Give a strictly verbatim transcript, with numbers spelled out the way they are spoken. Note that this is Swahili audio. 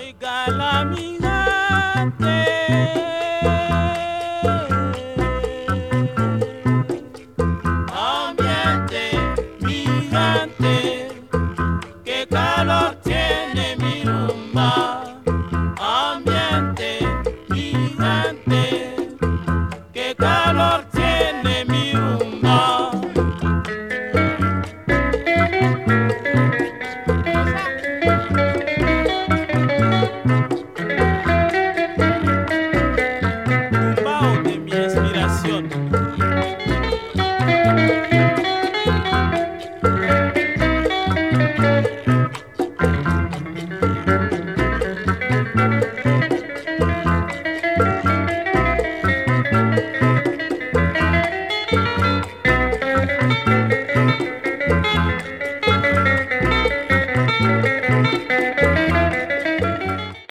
Oiga mi gente, ambiente, mi gente, que calor tiene mi rumba.